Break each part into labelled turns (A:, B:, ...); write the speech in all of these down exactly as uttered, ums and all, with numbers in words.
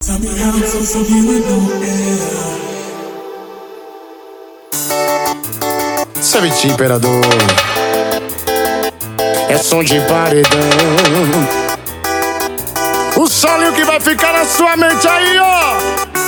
A: Tell me how it's supposed to be with no air.
B: Savete Imperador, é som de paredão. O solinho que vai ficar na sua mente aí, ó.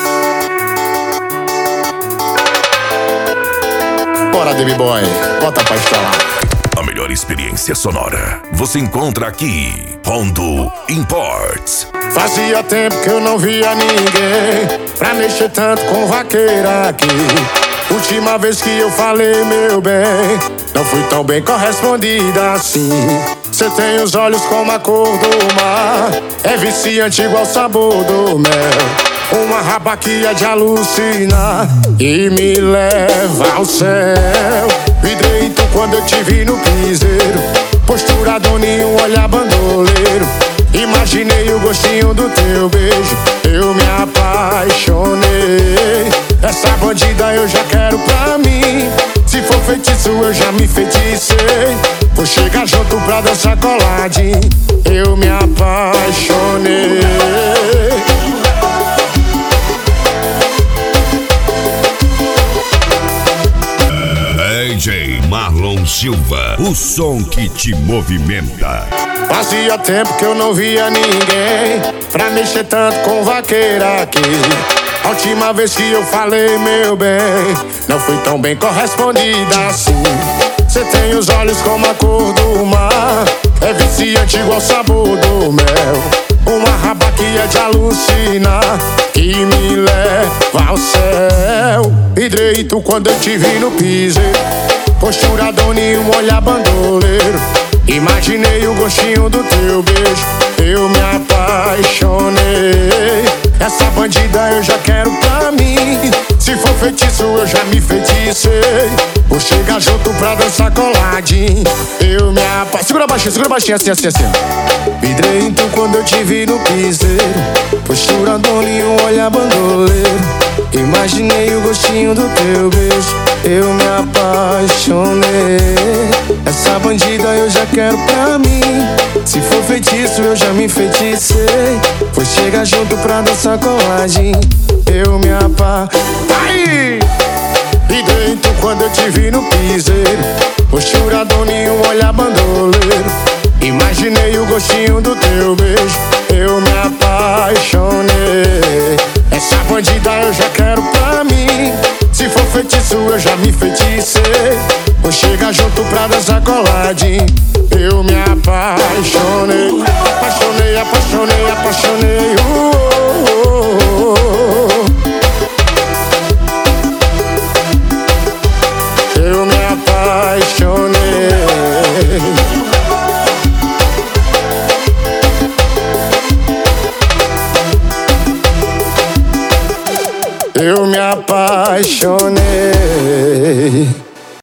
B: Bora, Baby Boy, bota pra estralar.
C: A melhor experiência sonora você encontra aqui. Rondo Imports.
B: Fazia tempo que eu não via ninguém pra mexer tanto com vaqueira aqui. Última vez que eu falei, meu bem, não fui tão bem correspondida assim. Cê tem os olhos como a cor do mar, é viciante igual o sabor do mel. Uma raba que é de alucinar e me leva ao céu. Vidrei tu quando eu te vi no piseiro, postura doninho, um olhar bandoleiro. Imaginei o gostinho do teu beijo, eu me apaixonei. Essa bandida eu já quero pra mim, se for feitiço eu já me feticei. Vou chegar junto pra dançar coladinho, eu me apaixonei.
C: D J Marlon Silva, o som que te movimenta.
B: Fazia tempo que eu não via ninguém pra mexer tanto com vaqueira aqui. A última vez que eu falei, meu bem, não fui tão bem correspondida assim. Cê tem os olhos como a cor do mar, é viciante igual o sabor do mel. Uma raba que é de alucinar, que me leva ao céu. Vidrei tu quando eu te vi no piseiro, postura doninho, um olhar bandoleiro. Imaginei o gostinho do teu beijo, eu me apaixonei. Essa bandida eu já quero pra mim, se for feitiço eu já me feticei. Vou chegar junto pra dançar coladinho, eu me apaixonei. Segura baixinho, segura baixinho, assim, assim, assim. Vidrei então quando eu te vi no piseiro, postura doninho, um olhar bandoleiro. Imaginei o gostinho do teu beijo, eu me apaixonei. Essa bandida eu já quero pra mim, se for feitiço eu já me feticei. Vou chegar junto pra dançar coladinho, eu me apaixonei. E dentro quando eu te vi no piseiro, postura doninho, um olhar bandoleiro. Imaginei o gostinho do teu beijo, eu me apaixonei. Essa bandida eu já quero pra mim, se for feitiço eu já me feticei. Vou chegar junto pra dançar coladinho, eu me apaixonei. Apaixonei, apaixonei, apaixonei, uh, uh, uh, uh. Eu me apaixonei. Eu me apaixonei.